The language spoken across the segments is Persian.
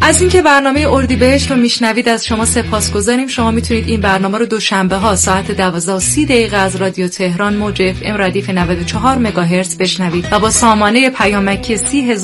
از اینکه برنامه اردیبهشت رو میشنوید از شما سپاسگزاریم. شما میتونید این برنامه رو دوشنبه ها ساعت 12:30 از رادیو تهران موج FM ردیف 94 مگاهرتز بشنوید و با سامانه پیامکی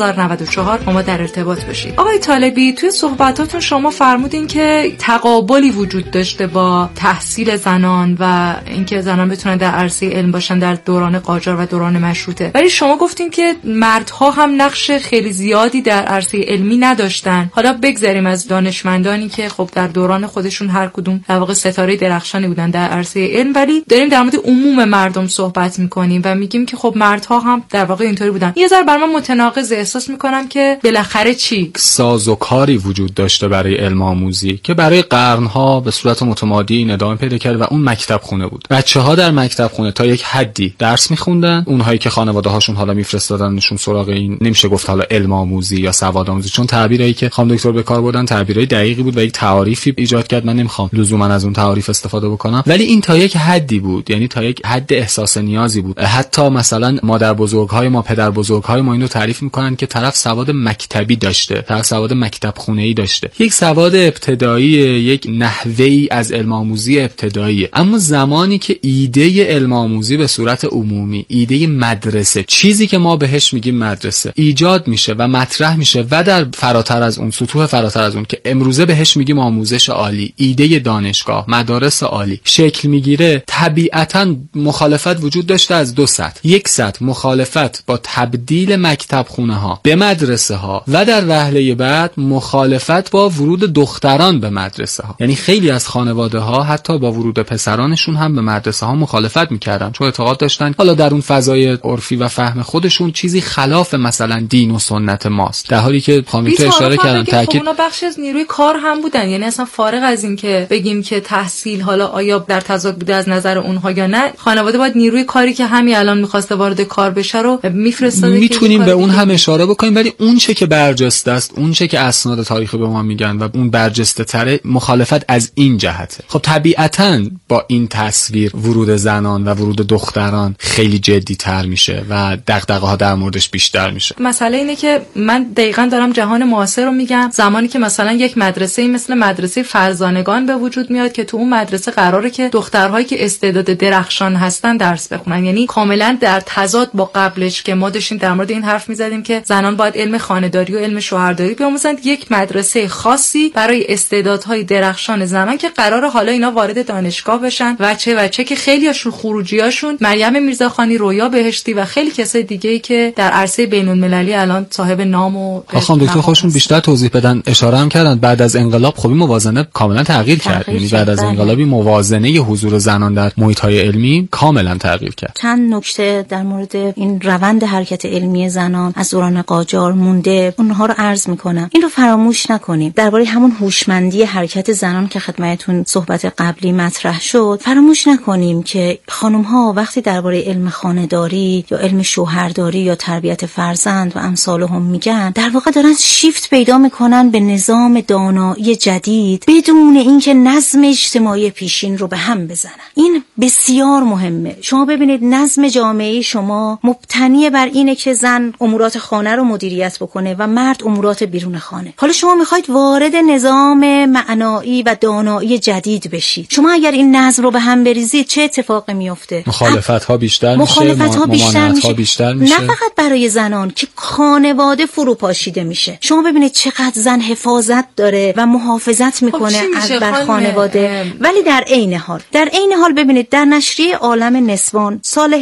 30094 با ما در ارتباط باشید. آقای طالبی، توی صحبتاتون شما فرمودین که تقابلی وجود داشته با تحصیل زنان و اینکه زنان بتونن در عرصه علم باشن در دوران قاجار و دوران مشروطه، ولی شما گفتین که مردها هم نقش خیلی زیادی در عرصه علمی نداشتن. حالا بگذاریم از دانشمندانی که خب در دوران خودشون هر کدوم در واقع ستاره درخشانی بودن در عرصه علم، ولی داریم در مورد عموم مردم صحبت میکنیم و میگیم که خب مردها هم در واقع اینطوری بودن. یه ذره برام متناقض احساس میکنم که بالاخره چی سازوکاری وجود داشته برای علم آموزی که برای قرنها به صورت متمادی ادامه پیدا کرد و اون مکتب خونه بود. بچه‌ها در مکتب خونه تا یک حدی درس میخوندن، اونهایی که خانواده‌هاشون حالا میفرستادنشون سراغ این، نمیشه گفت حالا علم آموزی یا سواد آموزی، چون تعبیری که خانم دکتر به کار بردن تعبیرای دقیقی بود و یک تعاریفی ایجاد کرد. من نمیخوام لزوما از اون تعاریف استفاده بکنم، ولی این تا یک حدی بود، یعنی تا یک حد احساس نیازی بود. حتی مثلا مادر بزرگ‌های ما، پدر بزرگ‌های ما اینو تعریف میکنن که طرف سواد مکتبی داشته، طرف سواد مکتب خونه‌ای داشته، یک سواد ابتدایی، یک نحوه‌ای از علم آموزی ابتدایی. اما زمانی که ایده علم آموزی به صورت عمومی، ایده مدرسه، چیزی که ما بهش میگیم مدرسه، ایجاد میشه و مطرح میشه و در فراتر از اون، سطوح فراتر از اون که امروزه بهش میگیم آموزش عالی، ایده دانشگاه، مدارس عالی شکل میگیره، طبیعتاً مخالفت وجود داشته از دو سطح. یک سطح مخالفت با تبدیل مکتب خونه ها به مدرسه ها و در وهله بعد مخالفت با ورود دختران به مدرسه ها. یعنی خیلی از خانواده ها حتی با ورود پسرانشون هم به مدرسه ها مخالفت میکردن، چون اعتقاد داشتن حالا در اون فضای عرفی و فهم خودشون چیزی خلاف مثلا دین و سنت ماست، در حالی که خانم اشاره کردن تاکید اونا بخش از نیروی کار هم بودن. یعنی اصلا فارغ از این که بگیم که تحصیل حالا آیا در تضاد بوده از نظر اونها یا نه، خانواده باید نیروی کاری که همین الان می‌خواسته وارد کار بشه رو میفرستاده. میتونیم به اون هم اشاره بکنیم، ولی اون چه که برجسته است، اون چه که اسناد تاریخی به ما میگن و اون برجسته تره، مخالفت از این جهته. خب طبیعتاً با این تصویر ورود زنان و ورود دختران خیلی جدی تر میشه و دغدغه‌ها در موردش بیشتر میشه. مسئله اینه که من دقیقاً دارم جهان معاصر رو میگم. زمانی که مثلا یک مدرسه مثل مدرسه فرزانگان به وجود میاد که تو اون مدرسه قراره که دخترهایی که استعداد درخشان هستن درس بخونن، یعنی کاملا در تضاد با قبلش که ما داشتیم در مورد این حرف میزدیم که زنان باید علم خانه‌داری و علم شوهرداری بیاموزن. یک مدرسه خاصی برای استعدادهای درخشان زنان که قراره حالا اینا وارد دانشگاه بشن و چه که خیلیاشون خروجیاشون مریم میرزاخانی، رویا بهشتی و خیلی کسای دیگه‌ای که در عرصه بین‌المللی الان صاحب نام و خانم دکتر خودشون بیشتر توضیح بدن. اشاره هم کردن بعد از انقلاب خب این موازنه کاملا تغییر کرد. یعنی بعد از انقلابی موازنه حضور زنان در محیط‌های علمی کاملا تغییر کرد. چند نکته در مورد این روند حرکت علمی زنان از دوران قاجار مونده، اونها رو عرض می‌کنم. این رو فراموش نکنیم. درباره همون هوشمندی حرکت زنان که خدمتتون صحبت قبلی مطرح شد، فراموش نکنیم که خانم‌ها وقتی درباره علم خانه‌داری یا علم شوهرداری یا تربیت فرزند و امثالهم میگن، در واقع دارن شیفت پیدا میکنن به نظام دانایی جدید بدون اینکه نظم اجتماعی پیشین رو به هم بزنن. این بسیار مهمه. شما ببینید نظم جامعه شما مبتنی بر اینه که زن امورات خانه رو مدیریت بکنه و مرد امورات بیرون خانه. حالا شما میخواید وارد نظام معنایی و دانایی جدید بشید. شما اگر این نظم رو به هم بریزید چه اتفاقی میفته؟ مخالفت‌ها بیشتر میشه، ممانعت‌ها بیشتر میشه. نه فقط برای زنان که خانواده فروپاشیده میشه. شما ببینید چقدر زن حفاظت داره و محافظت میکنه از بر خانواده، ولی در عین حال ببینید در نشریه عالم نسوان سال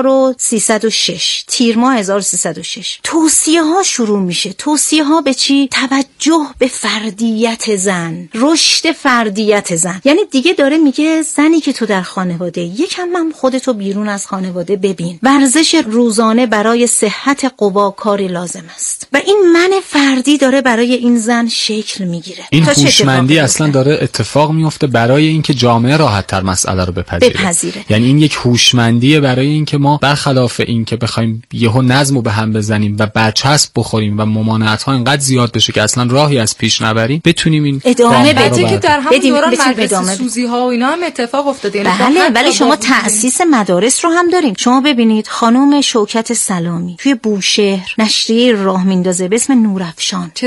1306 تیر ماه 1306 توصیه ها شروع میشه. توصیه ها به چی؟ توجه به فردیت زن، رشد فردیت زن. یعنی دیگه داره میگه زنی که تو در خانواده، یکم هم خودتو بیرون از خانواده ببین. ورزش روزانه برای صحت قوا کاری لازم است و این من فردی داره برای این زن شکل میگیره. این هوشمندی اصلا داره اتفاق میفته برای اینکه جامعه راحت تر مسئله رو بپذیره. یعنی این یک هوشمندیه برای اینکه ما برخلاف اینکه بخوایم یهو نظمو به هم بزنیم و بچسب بخوریم و ممانعت ها اینقدر زیاد بشه که اصلا راهی از پیش نبریم، بتونیم این ادامه بدیم که در همون دوران مدرسه سوزی ها و اینا هم اتفاق افتاده. بله، ولی شما تأسیس مدارس رو هم داریم. شما ببینید خانم شوکت سلامی توی بوشهر نشریه راه میندازه به اسم نورافشان. چه سالی؟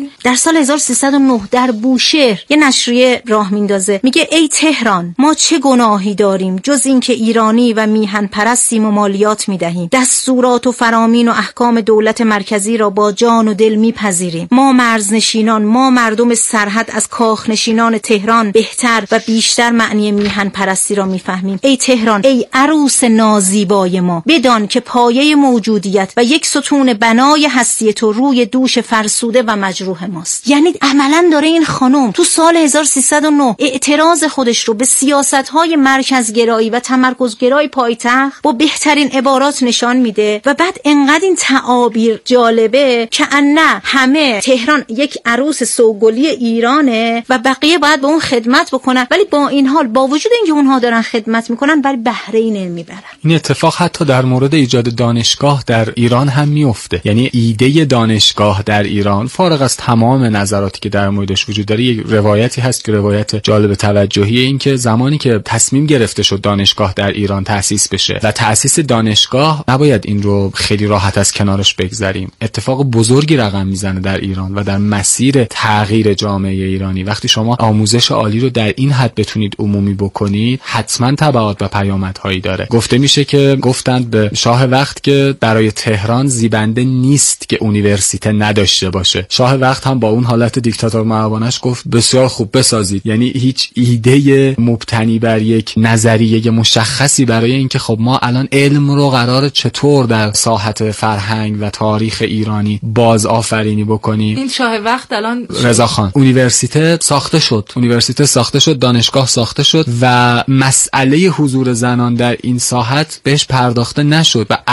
در سال 1309 در بوشهر یه نشریه راه میندازه، میگه ای تهران، ما چه گناهی داریم جز این که ایرانی و میهن پرستیم و مالیات میدهیم، دستورات و فرامین و احکام دولت مرکزی را با جان و دل میپذیریم. ما مرزنشینان، ما مردم سرحد از کاخنشینان تهران بهتر و بیشتر معنی میهن پرستی را میفهمیم. ای تهران، ای عروس نازیبای ما، بدان که پایه موجودیت و یک ستون بنای هستی تو روی دوش فرسوده و مجروح ماست. یعنی عملاً داره این خانم تو سال 1309 اعتراض خودش رو به سیاست‌های مرکزگرایی و تمرکزگرایی پایتخت با بهترین عبارات نشان میده و بعد انقدر این تعابیر جالبه که نه همه تهران یک عروس سوگلی ایرانه و بقیه باید به اون خدمت بکنن، ولی با این حال با وجود اینکه اونها دارن خدمت میکنن ولی بهره ای نمیبرن. این اتفاق حتی در مورد ایجاد دانشگاه در ایران هم میفته. یعنی ایده دانشگاه در ایران فارغ از تمام نظراتی که در موردش وجود داره، یک روایتی هست که روایت جالب توجهی، این که زمانی که تصمیم گرفته شد دانشگاه در ایران تأسیس بشه و تأسیس دانشگاه نباید این رو خیلی راحت از کنارش بگذاریم، اتفاق بزرگی رقم میزنه در ایران و در مسیر تغییر جامعه ایرانی. وقتی شما آموزش عالی رو در این حد بتونید عمومی بکنید، حتما تبعات و پیامدهایی داره. گفته میشه که گفتند به شاه وقت که برای تهران زیبنده نیست که اونیورسیته نداشته باشه. شاه وقت هم با اون حالت دیکتاتور معابانش گفت بسیار خوب بسازید. یعنی هیچ ایده مبتنی بر یک نظریه مشخصی برای اینکه خب ما الان علم رو قرار چطور در ساحت فرهنگ و تاریخ ایرانی باز آفرینی بکنیم. این شاه وقت الان رضاخان اونیورسیته ساخته شد، دانشگاه ساخته شد و مسئله حضور زنان در این ساحت بهش پرداخته نشد و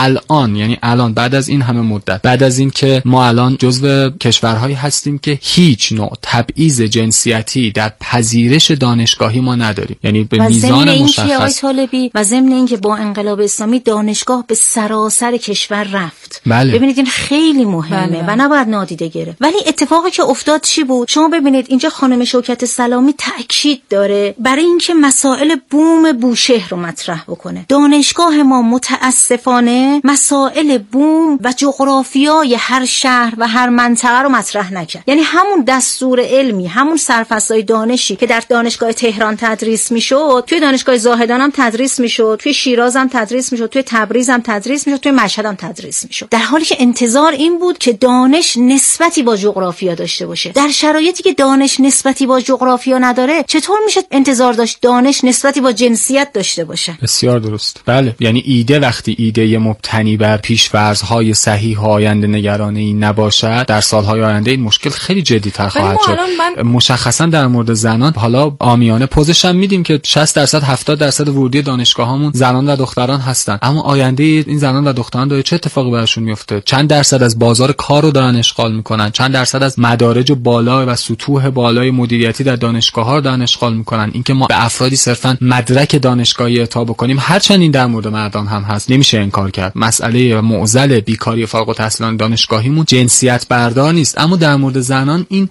الان بعد از این همه مدت، بعد از این که ما الان جزو کشورهایی هستیم که هیچ نوع تبعیض جنسیتی در پذیرش دانشگاهی ما نداریم، یعنی به میزان مشخص. و ضمن اینکه با انقلاب اسلامی دانشگاه به سراسر کشور رفت. بله. ببینید این خیلی مهمه و نباید نادیده گرفت. ولی اتفاقی که افتاد چی بود؟ شما ببینید اینجا خانم شوکت سلامی تأکید داره برای اینکه مسائل بوم بوشهر رو مطرح بکنه. دانشگاه ما متاسفانه مسائل بوم و جغرافیای هر شهر و هر منطقه رو مطرح نکرد. یعنی همون دستور علمی، همون سرفصل‌های دانشی که در دانشگاه تهران تدریس میشد، توی دانشگاه زاهدان هم تدریس میشد، توی شیراز هم تدریس میشد، توی تبریز هم تدریس میشد، توی مشهد هم تدریس میشد. در حالی که انتظار این بود که دانش نسبتی با جغرافیا داشته باشه. در شرایطی که دانش نسبتی با جغرافیا نداره، چطور میشه انتظار داشت دانش نسبتی با جنسیت داشته باشه؟ بسیار درست. بله، یعنی ایده وقتی ایده مبتنی بر پیش‌فرض‌های صحیح و آینده نگرانه‌ای نباشد، در سال‌های آینده این مشکل خیلی جدی‌تر خواهد شد. مشخصاً در مورد زنان حالا عامیانه پوزش هم میدیم که 60% 70% ورودی دانشگاهامون زنان و دختران هستن، اما آینده این زنان و دختران داره چه اتفاقی براشون میفته؟ چند درصد از بازار کار رو دارن اشغال میکنن؟ چند درصد از مدارج بالا و سطوح بالای مدیریتی در دانشگاه‌ها رو دارن اشغال میکنن؟ اینکه ما به افرادی صرفاً مدرک دانشگاهی اعطا بکنیم، هرچند این در مورد مردان هم هست، نمیشه انکار کرد. مسئله معضل بیکاری فارغ التحصیلان دانشگاهیمون جنسیت بردار نیست، اما در مورد زنان این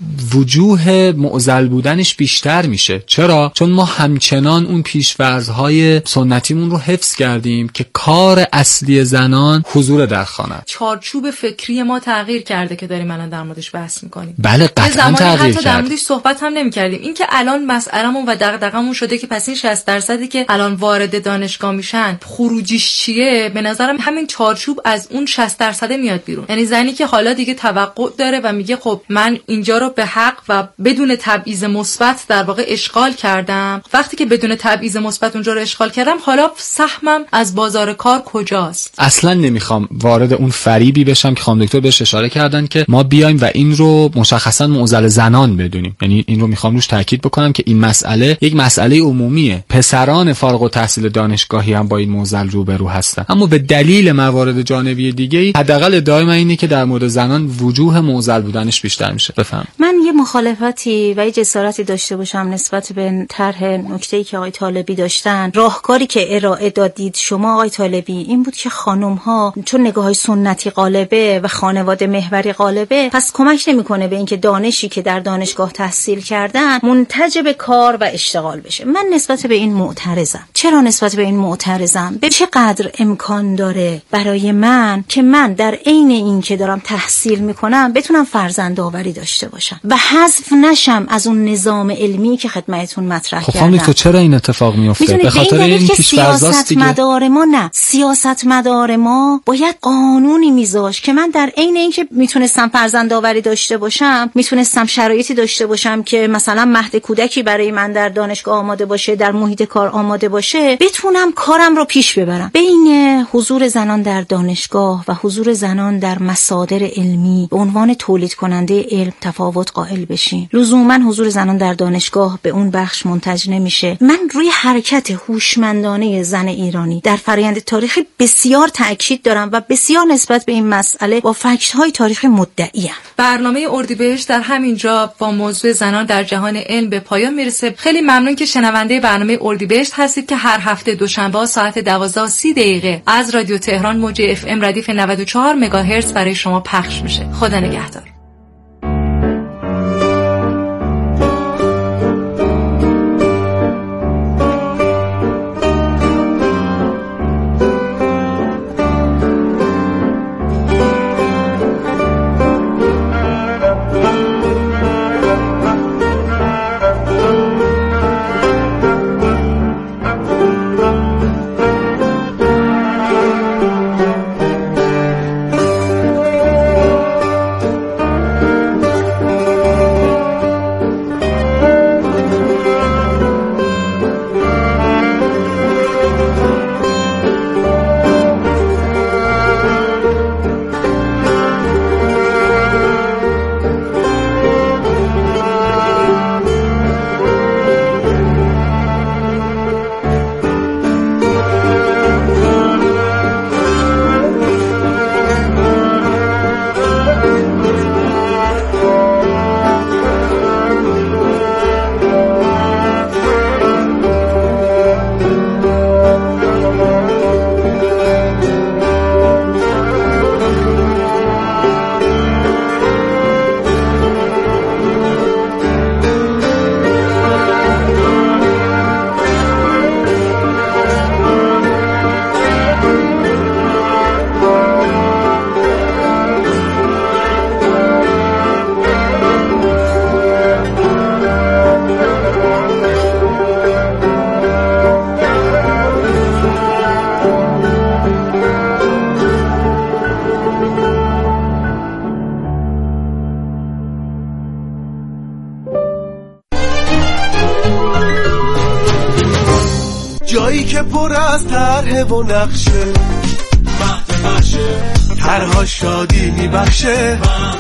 وجوه معضل بودنش بیشتر میشه. چرا؟ چون ما همچنان اون پیش‌فرض‌های سنتیمون رو حفظ کردیم که کار اصلی زنان حضور در خانه. چارچوب فکری ما تغییر کرده که داریم الان در موردش بحث می‌کنیم. بله قطعاً تغییر کرده. در موردش صحبت هم نمی‌کردیم. این که الان مسئله‌مون و دغدغه‌مون شده که پس این 60% که الان وارد دانشگاه میشن خروجیش چیه؟ به نظرم همین چارچوب از اون 60% میاد بیرون. یعنی زنی که حالا دیگه توقع داره و میگه خب من اینجا رو به حق و بدون تبعیض مثبت در واقع اشغال کردم. وقتی که بدون تبعیض مثبت اونجا رو اشغال کردم، حالا سهمم از بازار کار کجاست؟ اصلا نمیخوام وارد اون فریبی بشم که خانم دکتر بهش اشاره کردن که ما بیایم و این رو مشخصا معضل زنان بدونیم. یعنی این رو میخوام روش تاکید بکنم که این مسئله یک مسئله عمومیه. پسران فارغ التحصیل دانشگاهی هم با این معضل روبرو هستن، اما به دلیل موارد جانبی دیگه‌ای حداقل ادعای من اینه که در مورد زنان وجوه معضل بودنش بیشتر میشه. بفهم. من یه مخالفتی و یه جسارتی داشته باشم نسبت به طرح نکته‌ای که آقای طالبی داشتن. راهکاری که ارائه دادید شما آقای طالبی این بود که خانم‌ها چون نگاه‌های سنتی غالبه و خانواده محوری غالبه، پس کمک نمی‌کنه به اینکه دانشی که در دانشگاه تحصیل کردن منتج کار و اشتغال بشه. من نسبت به این معترضم. چرا نسبت به این معترضم؟ به چه قدر امکان داره برای من که من در عین این که دارم تحصیل می‌کنم بتونم فرزند فرزند آوری داشته باشم و حذف نشم از اون نظام علمی که خدمتتون مطرح کردم. خانم دکتر چرا این اتفاق میفته؟ به خاطر این پیش‌فرضاست دیگه. سیاستمدار ما باید قانونی میذاشت که من در عین اینکه میتونستم فرزند آوری داشته باشم، میتونستم شرایطی داشته باشم که مثلا مهد کودکی برای من در دانشگاه آماده باشه، در محیط کار آماده باشه، بتونم کارم رو پیش ببرم. بین حضور زنان در دانشگاه و حضور زنان در مصادر علمی به عنوان تولید کننده علم تفاوت قائل بشیم. لزوما حضور زنان در دانشگاه به اون بخش منتج نمیشه. من روی حرکت هوشمندانه زن ایرانی در فرآیند تاریخی بسیار تاکید دارم و بسیار نسبت به این مسئله با فکت‌های تاریخی مدعیم. برنامه اردیبهشت در همین جا با موضوع زنان در جهان علم به پایان میرسه. خیلی ممنون که شنونده برنامه اردیبهشت هستید که هر هفته دوشنبه ساعت 12:30 از رادیو تهران موج FM ردیف 94 مگاهرتز برای شما پخش میشه. خدا نگهدار. جایی که پر از طرح و نقشه، مهد بخشه، طرها شادی میبخشه،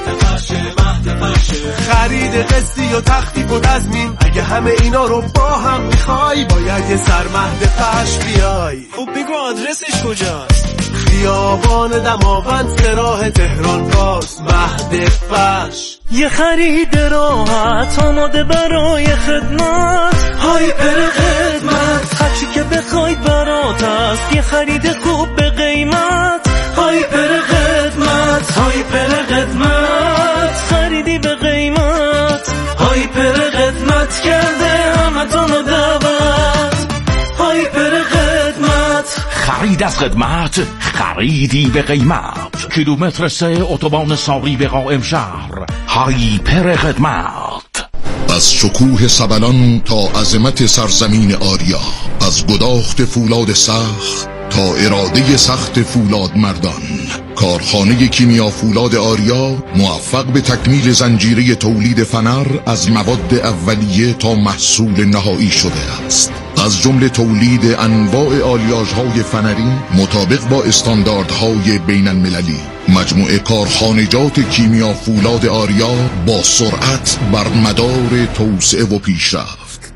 مهد بخشه، خرید قسطی و تخفیف و تضمین. اگه همه اینا رو با هم میخوای باید یه سر مهد پش بیای. خب بگو آدرسش کجاست؟ خیابان دماوند سراح تهران راست، مهد پش. یه خرید راحت آماده برای خدمت، هایپر خدمت، هرچی که بخواید برات است. یه خرید خوب به قیمت، هایپر خدمت، هایپر خدمت، خریدی به قیمت، هایپر خدمت کرده همتون دعوت، هایپر خدمت. خرید از خدمت، خریدی به قیمت. کیلومتر 3 اتوبان ساری به قائم شهر، هایپر خدمت. از شکوه سبلان تا عظمت سرزمین آریا، از گداخت فولاد سخت تا اراده سخت فولاد مردان، کارخانه کیمیا فولاد آریا موفق به تکمیل زنجیره تولید فنر از مواد اولیه تا محصول نهایی شده است. از جمله تولید انواع آلیاژهای فنری مطابق با استانداردهای بین المللی. مجموعه کارخانجات کیمیا فولاد آریا با سرعت بر مدار توسعه و پیشرفت.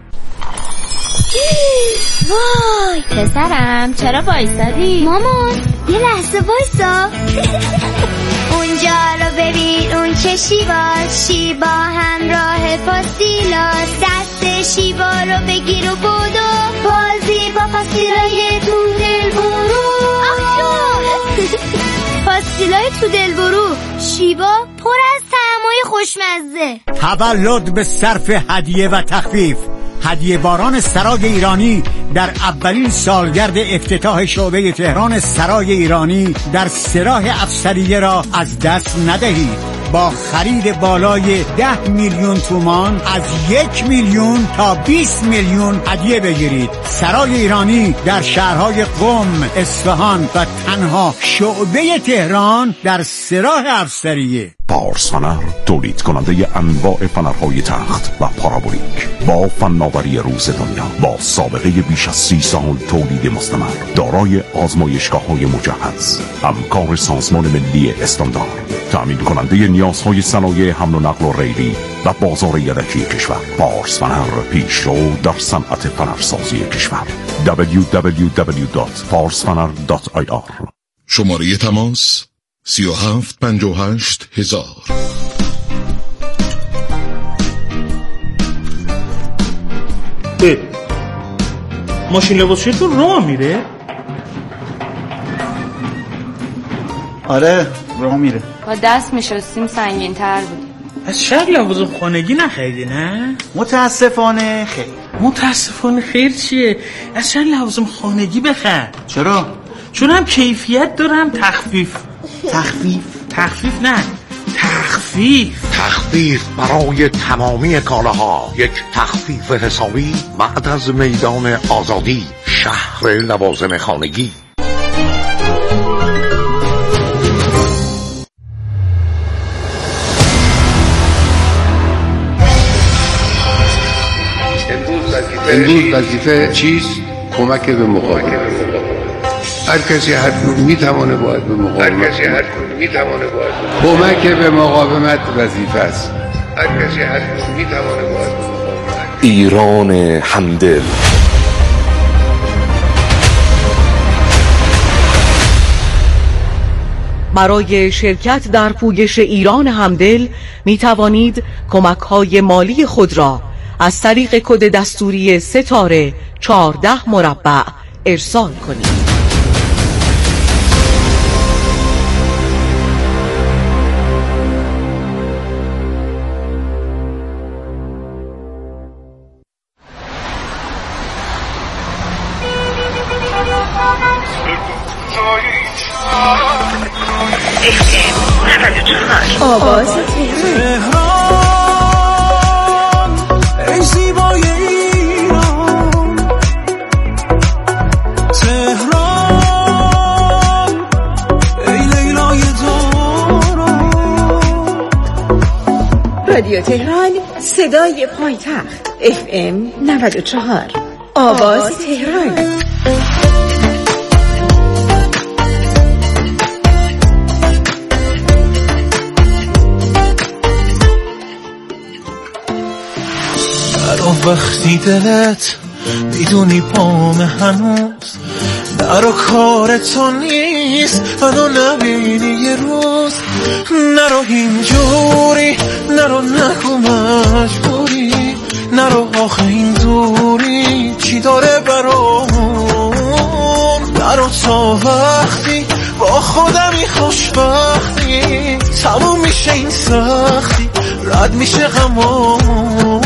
وای پسرم چرا وایسادی؟ مامان یه لحظه وایسا. اونجا رو ببین، اون چه شیبا همراه پاستیلاس. دست شیبا رو بگیر و بودو بازی با پاستیلای تو دل برو. پاستیلای تو دل برو شیبا پر از طعمای خوشمزه. تولد به صرف هدیه و تخفیف. هدیه باران سرای ایرانی در اولین سالگرد افتتاح شعبه تهران سرای ایرانی در سراح افسریه را از دست ندهید. با خرید بالای 10 میلیون تومان از 1 میلیون تا 20 میلیون هدیه بگیرید. سرای ایرانی در شهرهای قم، اصفهان و تنها شعبه تهران در سراح افسریه. پارس فنر تولید کننده انواع فنرهای تخت و پارابولیک با فناوری روز دنیا، با سابقه بیش از 30 سال تولید مستمر، دارای آزمایشگاه‌های مجهز، همکار سازمان ملی استاندارد، تأمین کننده نیازهای صنایع حمل و نقل و ریلی و بازار یدکی کشور. پارس فنر پیشرو در صنعت فنرسازی کشور. www.parsfaner.ir. شماره تماس 3758 1000. ماشین لباسشویتون راه میره؟ آره راه میره. با دست میشستیم سنگین تر بود. از شب لوازم خانگی نخریدی نه؟ متاسفانه خیر. متاسفانه خیر چیه؟ از شب لوازم خانگی بخر. چرا؟ چون هم کیفیت داره هم تخفیف. تخفیف نه، تخفیف برای تمامی کالاها. یک تخفیف حسابی بعد از میدان آزادی، شهر لوازم خانگی. امروز وظیفه چیست؟ کمک به مقاومت. هر کسی حتما میتونه باید به مقاومت. کمک به مقاومت وظیفه است. هر کسی حتما میتونه باید به مقاومت. ایران همدل. برای شرکت در پویش ایران همدل می توانید کمک‌های مالی خود را از طریق کد دستوری ستاره 14 مربع ارسال کنید. آواز تهران، ای زیبای ایران، تهران ای لیلای دوران. رادیو تهران، صدای پایتخت، FM 94، آواز تهران. وقتی دلت میدونی پام هنوز نرو کار تو نیست، منو نبینی یه روز، نرو اینجوری، نرو نگو مجبوری، نرو آخه این دوری چی داره برام، نرو تا وقتی با خودمی خوشبختی تموم میشه این سختی، رد میشه غمام.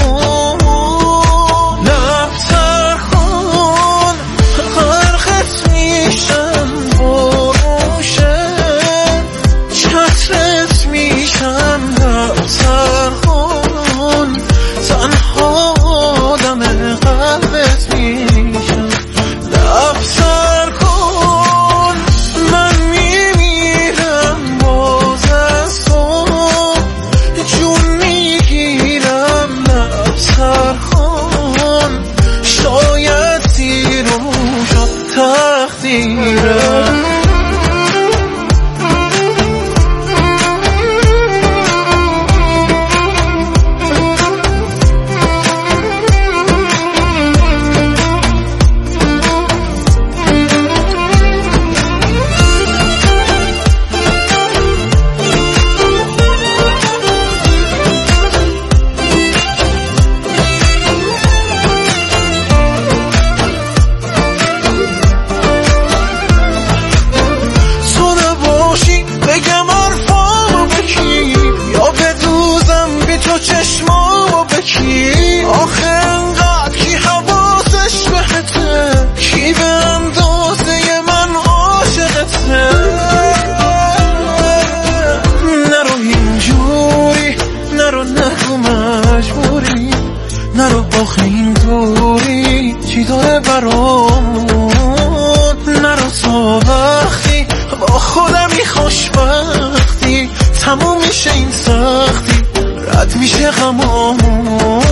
بگو مجبوری نرو آخه این طوری چی داره برامون نرو تا وقتی با خودمی خوشبختی تموم میشه این سختی رد میشه غمامون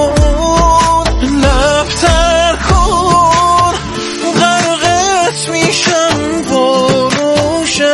لبتر کن غرقت میشم بروشه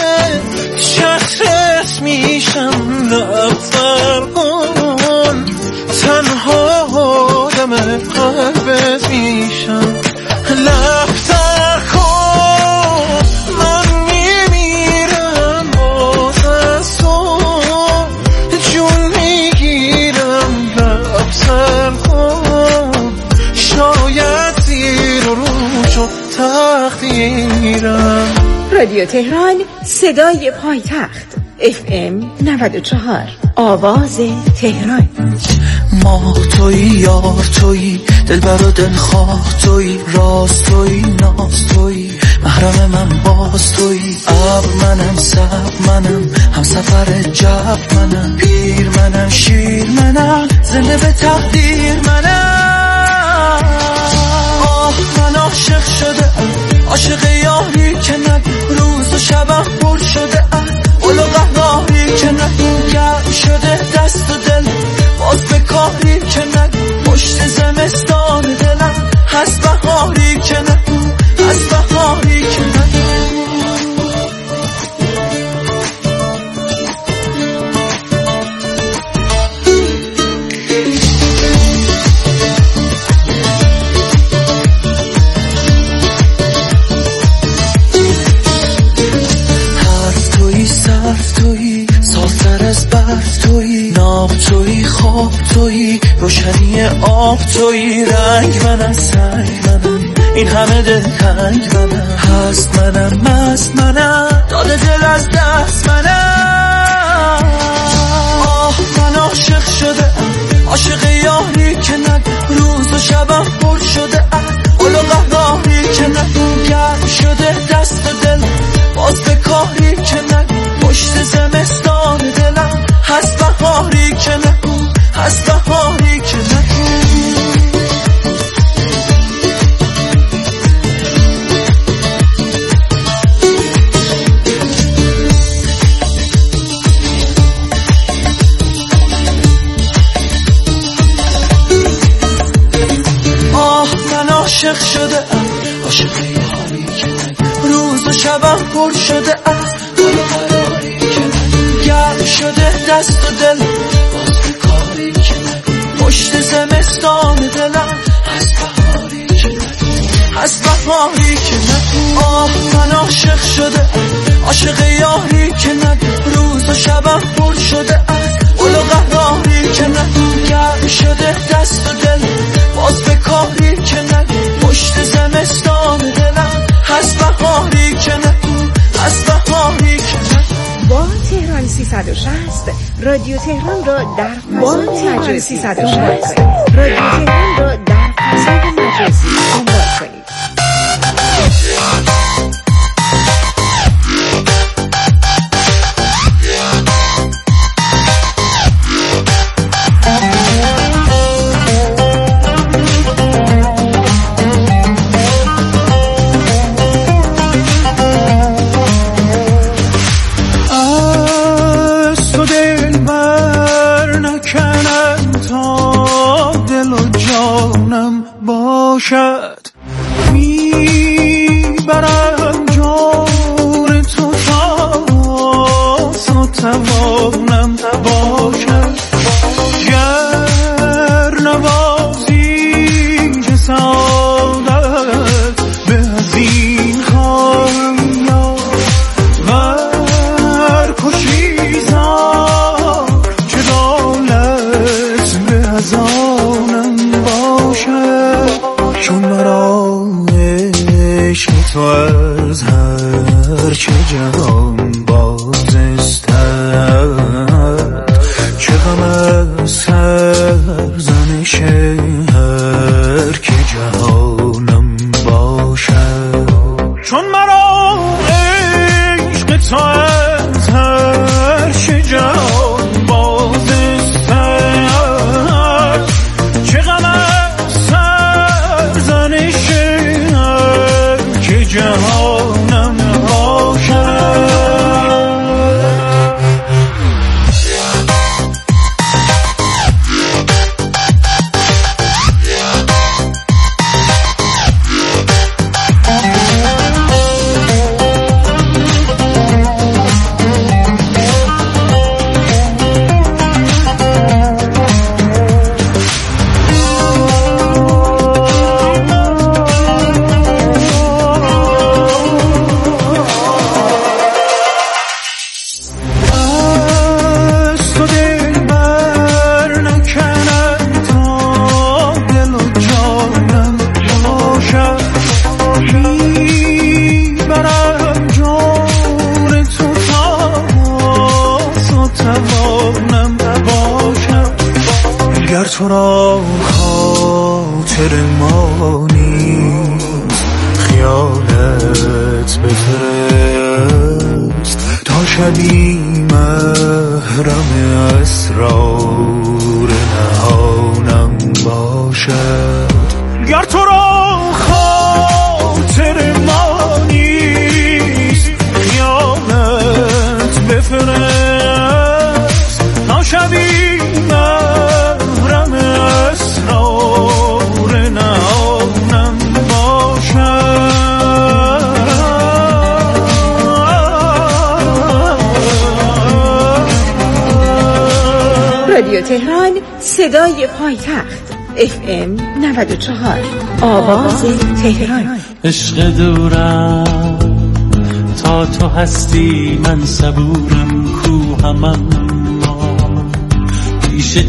چترت میشم لبتر کن تنها آدم قلبت میشم لبتر کن من میمیرم باز از تو جون میگیرم لبتر کن شاید زیر و روشو تقدیرم. رادیو تهران صدای پایتخت FM 94 آواز تهران. ماه تویی یار تویی دلبر و دلخواه تویی راست تویی ناز تویی محرم من باز تویی ابر منم سب منم هم سفر جب منم پیر منم شیر منم زنده به تقدیر منم. آه من عاشق شده عاشق یاری که نه روز و شبم پر شده اولو قهاری که نه گرم شده دست و دل باز به کاری که نه پشت زمستان دلم هست بهاری که نه هست بهاری که نه. خواب تویی روشنی آب تویی رنگ منم سنگ منم این همه دل تنگ منم هست منم مست منم داده دل از دست منم. آه من عاشق شده عاشق یاری که نه روز و شبم پر شده اولو قهاری که نه گرم شده دست و دل باز به کاری که نه پشت زمستان دلم هست بهاری که نه هست بهاری که نه. آه من عاشق شده عاشق یاری که نه روز و شبم پر شده اولو قراری که نه گرم شده دست و دل باز به کاری که نه پشت زمستان دلم هست بهاری که نه هست بهاری که نه. آه من عاشق شده عاشق یاری که نه روز و شبم پر شده اولو قهاری که نه گرم شده دست و دل باز به کاری که نه پشت زمستان دلم هست بهاری که نه هست بهاری که نه. با تهران 360 رادیو تهران را در فضای مجازی 360 رادیو تهران را در فضای مجازی دنبال کنید. باشد میبرم جان تو تا توانم باشد گر نوازی سعادت به از این خواهم یا ور کشی زار چه دولت به از آنم باشد چون مرا عشق تو از هر چه جهان بازستد چه غم از سرزنش هر که جهانم باشد چون مرا عشق تو از هر چه جهان بازستد تو را خاطر ما نیست خیالت بفرست تا شبی محرم اسرار نهانم باشد گر تو را خاطر ما نیست خیالت بفرست تا شبی محرم اسرار نهانم رادیو تهران صدای پایتخت FM 94 آواز تهران. عشق دورم تا تو هستی من صبورم کوهمم پیش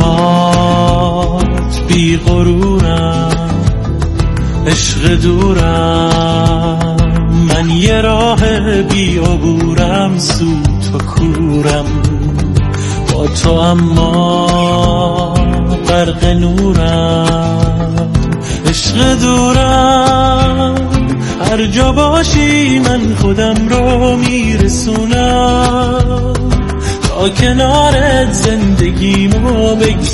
چشمات بی غرورم عشق دورم من یه راه بی عبورم سوت و کورم با تو اما غرق نورم عشق دورم هر جا باشی من خودم رو میرسونم تا کنارت زندگیمو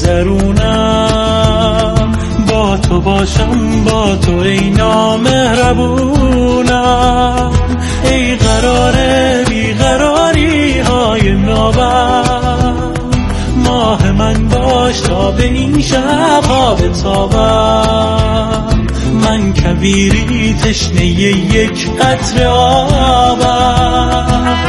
بگذرونم با تو باشم با تو ای نامهربونم ای قرار بیقراری های نابم ماه من باش تا به این شب ها بتابم من کویری تشنه یک قطره آبم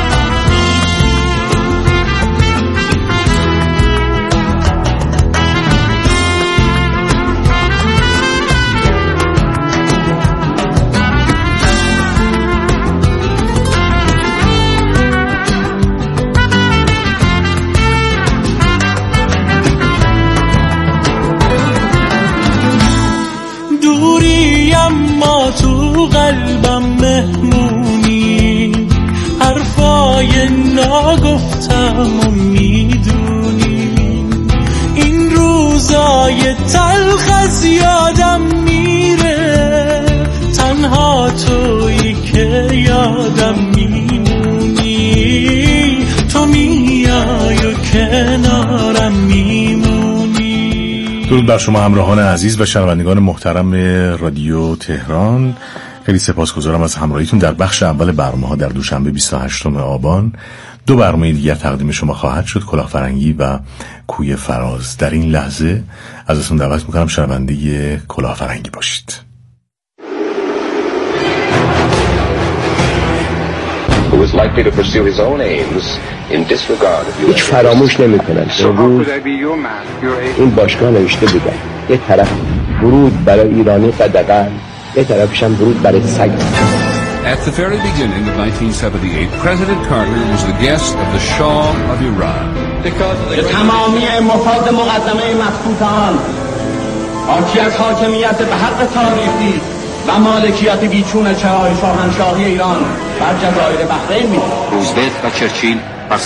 تو قلبم مهمونی حرفای ناگفتم و میدونی این روزای تلخ از یادم میره تنها تویی که یادم میمونی تو میای و کنارم میمونی. درود بر شما همراهان عزیز و شنوندگان محترم رادیو تهران. خیلی سپاسگزارم از همراهیتون در بخش اول برنامه‌ها در دوشنبه 28 آبان. 2 برنامه دیگر تقدیم شما خواهد شد، کلاهفرنگی و کوی فراز. در این لحظه ازتون دعوت میکنم شنونده کلاهفرنگی باشید. هیچ فراموش نمی‌کنم. امروز این باشگاه نوشته بودن یه طرف ورود برای ایرانی قدغن، یه طرفش هم ورود برای سگ. At the very beginning of 1978, President Carter was the guest of the Shah of Iran. تمامی مفاد مقدمه مخطوطان حاکی از حاکمیت به حق تاریخی و مالکیت بیچون چهار شاهنشاهی ایران بر جزایر بحرین می. روزولت و چرچیل